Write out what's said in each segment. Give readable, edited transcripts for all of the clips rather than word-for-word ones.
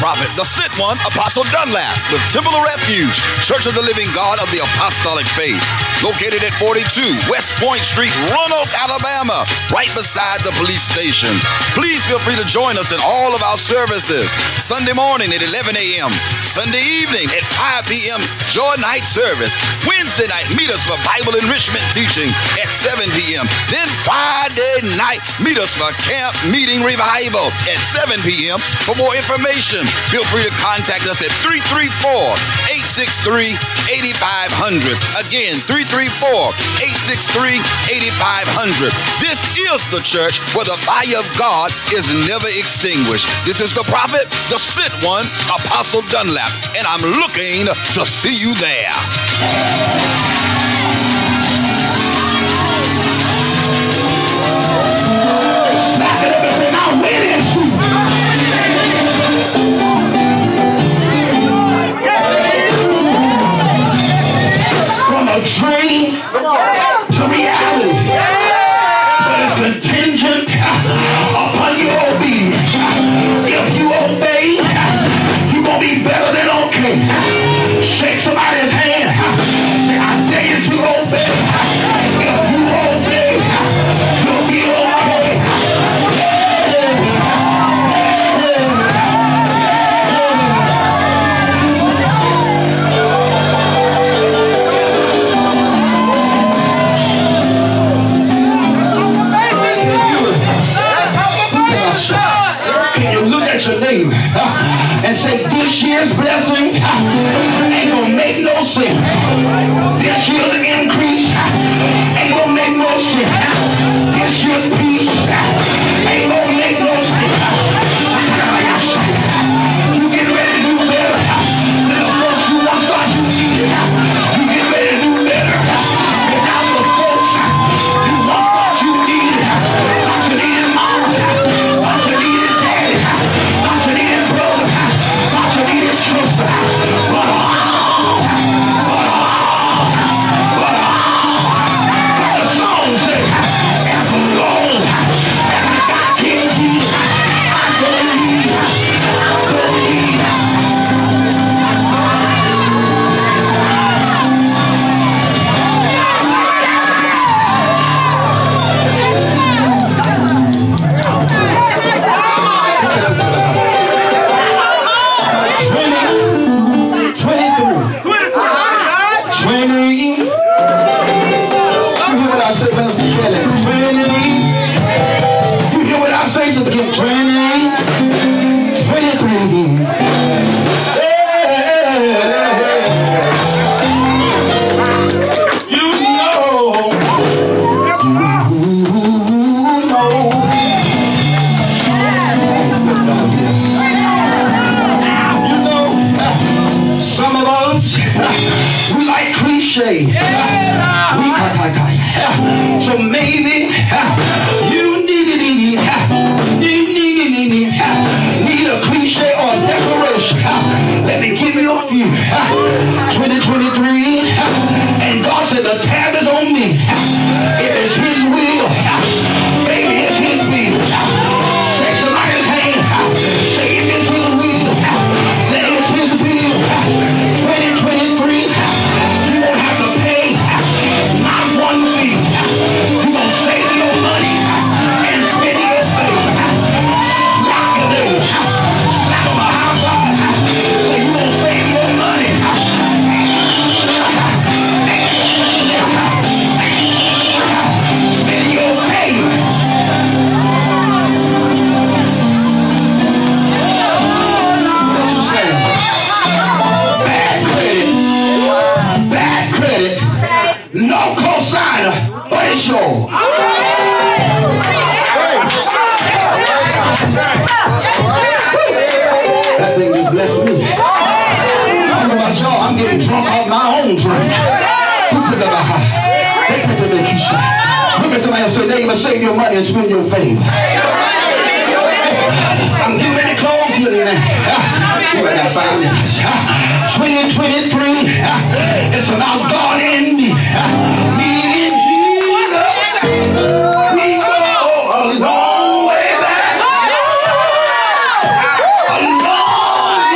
prophet, the sent one, Apostle Dunlap, with Temple of Refuge, Church of the Living God of the Apostolic Faith, located at 42 West Point Street, Roanoke, Alabama, right beside the police station. Please feel free to join us in all of our services. Sunday morning at 11 a.m., Sunday evening at 5 p.m., Joy Night service. Wednesday night, meet us for Bible enrichment teaching at 7 p.m. Then Friday night, meet us for Camp Meeting Revival at 7 p.m. For more information, feel free to contact us at 334-863-8500. Again, 334-863-8500. This is the church where the fire of God is never extinguished. This is the prophet, the sent one, Apostle Dunlap, and I'm looking to see you there. Smack it up and say, now win it. From a dream to reality, but it's contingent upon your obedience. If you obey, you're going to be better than okay. Shake somebody's hand. Say, I dare you to obey. If you obey, you'll be okay. Can you look at your neighbor and say, this year's blessing ain't gonna make no sense. This year's increase ain't gonna make no sense. This year's peace ain't gonna make no sense. You get ready to do better than the folks you once thought you needed. You get ready to do better without the folks you once thought you needed. Thought you needed mom, thought you needed daddy, thought you needed brother, thought you needed sister. The song says, as long as I got King Jesus, I believe. Some of us, we like cliche. So maybe you need a cliche or a declaration. Let me give you a few. 2023, and God said the tab is on me. If it's His will, baby, it's His will. Shake somebody's hand. Say if it's His will, then it's His will. 2023, you won't have to pay not one fee. You're going to save your money and spend your faith. Slap your neighbor. Slap them a high five. Say you're going to save your money. Spend your faith. What you say? Bad credit, no cosigner, but it's yours. That thing just blessed me. I don't know about y'all, I'm getting drunk off my own drink. Look at somebody and say, neighbor, save your money and spend your faith. I'm getting ready to close here now. I got 5 minutes. 2023, it's about God and me. Me and Jesus, we go a long way back. A long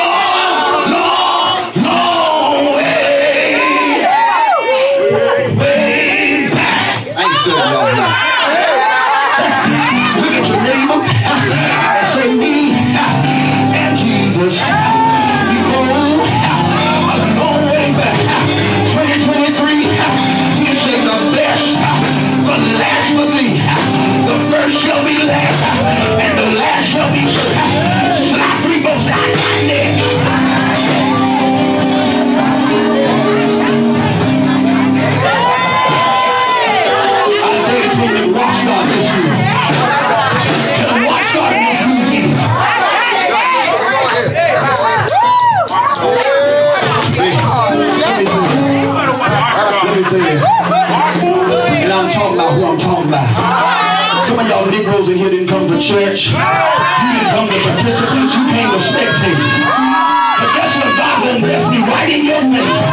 didn't come to church. You didn't come to participate. You came to spectate. But guess what? God gonna bless me right in your face.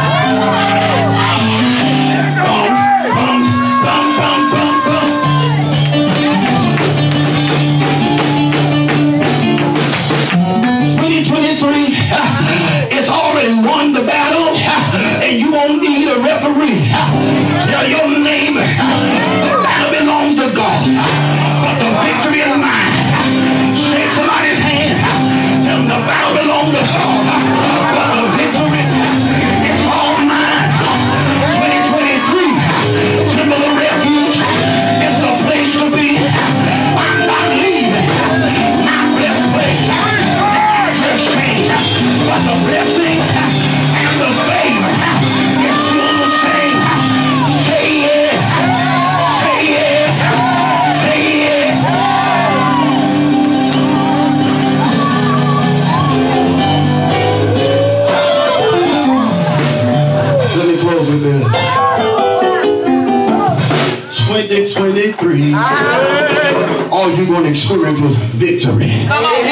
Bum, bum, bum, bum, bum, bum. 2023, it's already won the battle, and you won't need a referee. Tell your neighbor, the battle belongs to God, but the victory is mine. Shake somebody's hand. Tell them the battle belongs to God, but the victory is all mine. 2023, Temple of Refuge is the place to be. I'm not leaving my best place. Just change, but the blessing and the favor is still the same. Say yeah, say yeah, say yeah. Let me close with this. 2023, all you're going to experience is victory. Come on.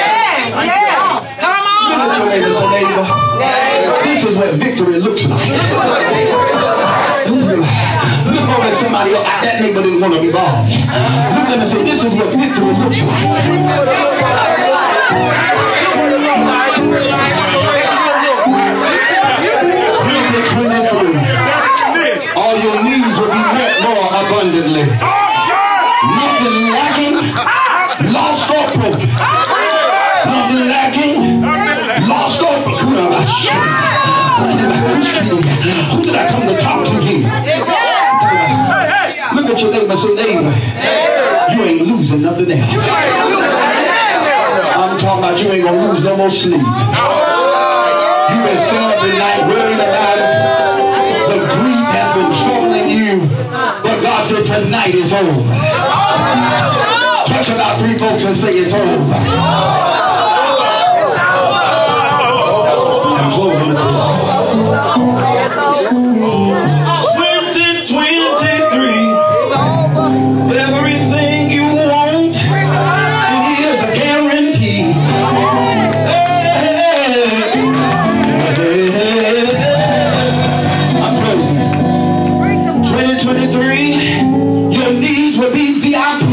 Look at your neighbor, say, neighbor, this is what victory looks like. Look over at somebody else. That neighbor didn't want to be bothered. Look at them and say, this is what victory looks like. All your needs will be met more abundantly. Nothing lacking, lost or broken. Nothing lacking, lost or broken. Who did I come to talk to here? Look at your neighbor and say, neighbor, you ain't losing nothing else. I'm talking about you ain't going to lose no more sleep. You've been staying up tonight worrying about it. The grief has been troubling you. But God said tonight is over. Touch about 3 folks and say it's over. I'm closing with this. 2023. Everything you want, here's a guarantee. I'm closing. 2023, your needs will be VIP.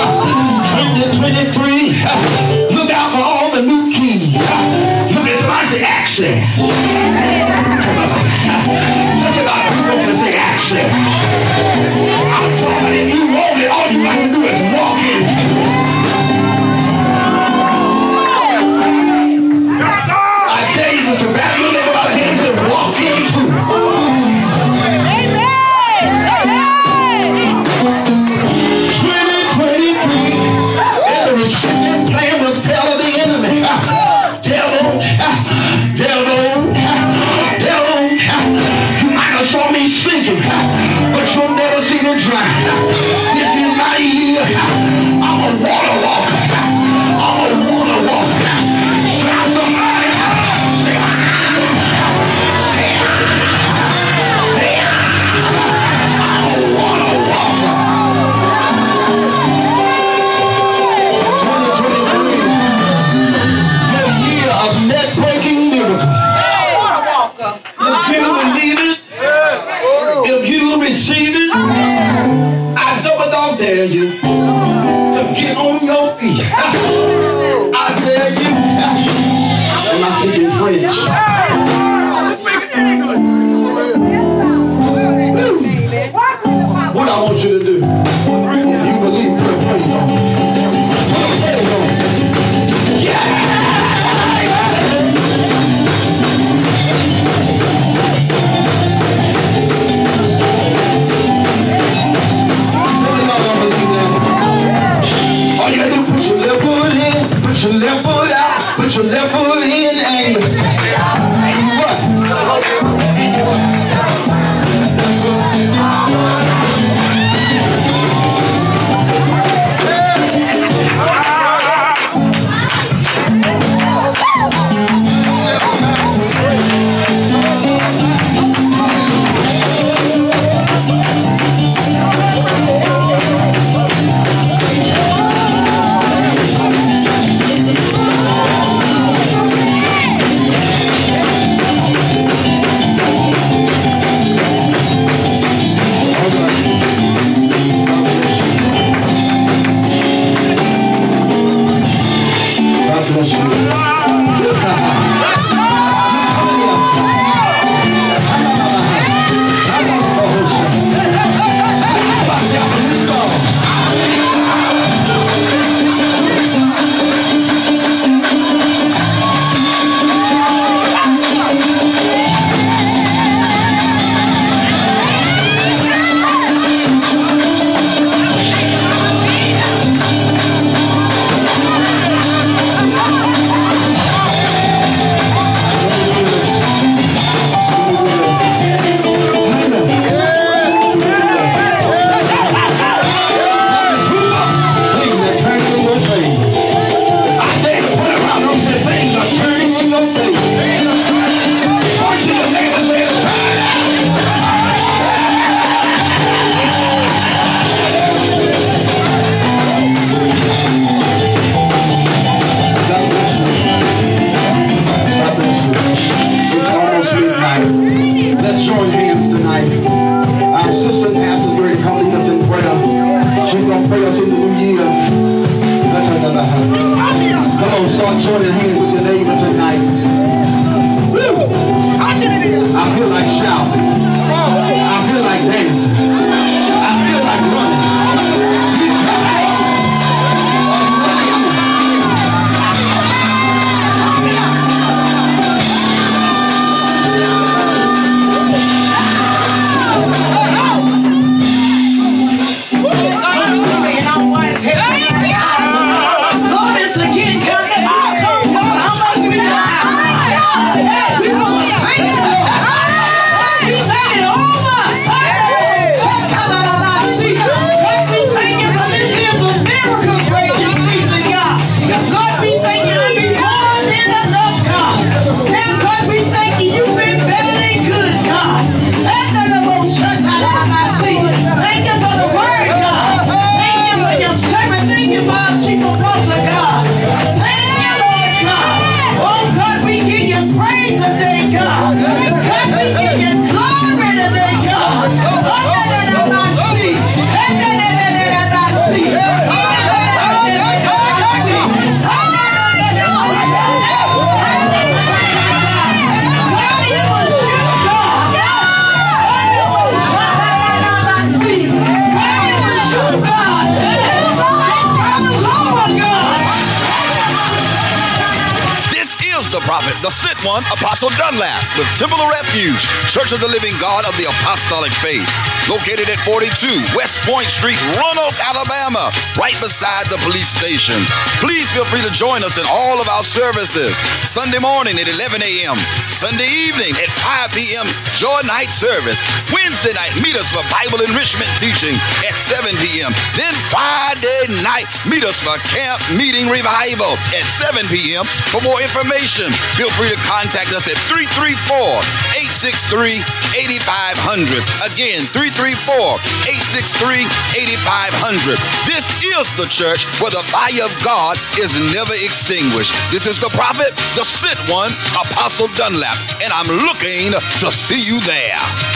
2023, look out for all the new keys. Look at somebody say access. Touch about 3 folks and say access. I'm talking, if you want it, all you got to do is walk in. I tell you, Mr. Batman, look everybody here and say, walk into it. 2023, every chicken plan was fell of the enemy. Devil, you might have saw me sinking, but you'll never see me drown. This is my year. I'm a water walker. I'm a water walker. Shout somebody. Say, I'm a water walker. 2023, the year of net-breaking miracle. If you believe it, if you receive it, I double dog dare you to get on your feet. I dare you. Am I speaking French? What I want you to do, if you believe, put a praise on it. Put a praise on it. Yeah! All you gotta do, put your left foot in, put your left foot out, put your left foot in, and you what? And you what? start joining hands with your neighbor tonight. Woo. I feel like shouting. I feel like dancing. I feel like running. The Sent One, Apostle Dunlap, with Temple of Refuge, Church of the Living God of the Apostolic Faith, located at 42 West Point Street, Roanoke, Alabama, right beside the police station. Please feel free to join us in all of our services. Sunday morning at 11 a.m., Sunday evening at 5 p.m., Joy Night service. Wednesday night, meet us for Bible enrichment teaching at 7 p.m. Then Friday night, meet us for Camp Meeting Revival at 7 p.m. For more information, feel free to contact us at 334-863-8500. Again, 334-863-8500. This is the church where the fire of God is never extinguished. This is the prophet, the Sent One, Apostle Dunlap, and I'm looking to see you there.